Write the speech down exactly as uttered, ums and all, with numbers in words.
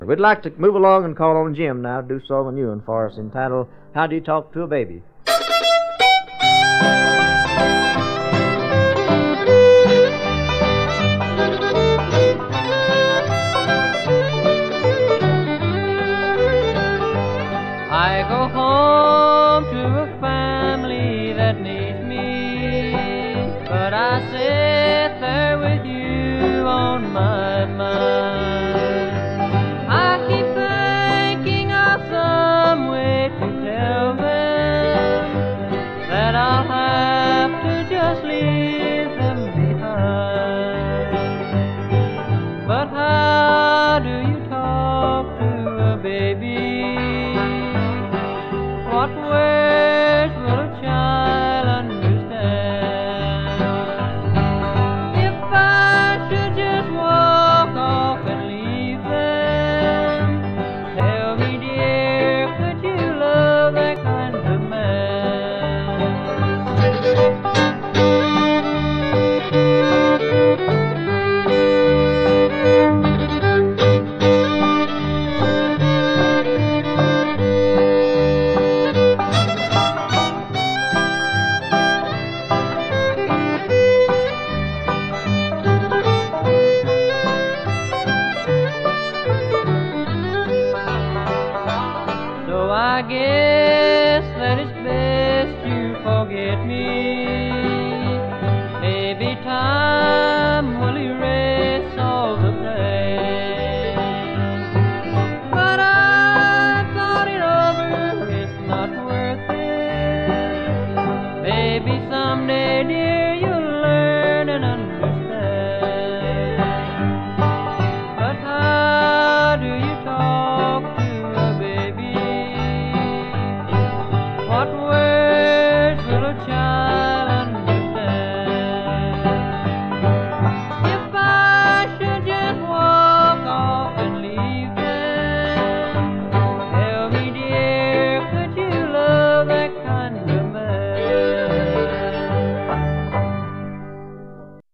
We'd like to move along and call on Jim now to do some of new one for us entitled, How Do You Talk to a Baby? I go home to a family that needs me, but I sit there with you on my mind. I keep thinking of some way to tell them that I'll have to just leave them behind. But how do you talk to a baby? What words will a child understand? If I should just walk off and leave them, tell me, dear, could you love that kind of I guess that it's best you forget me.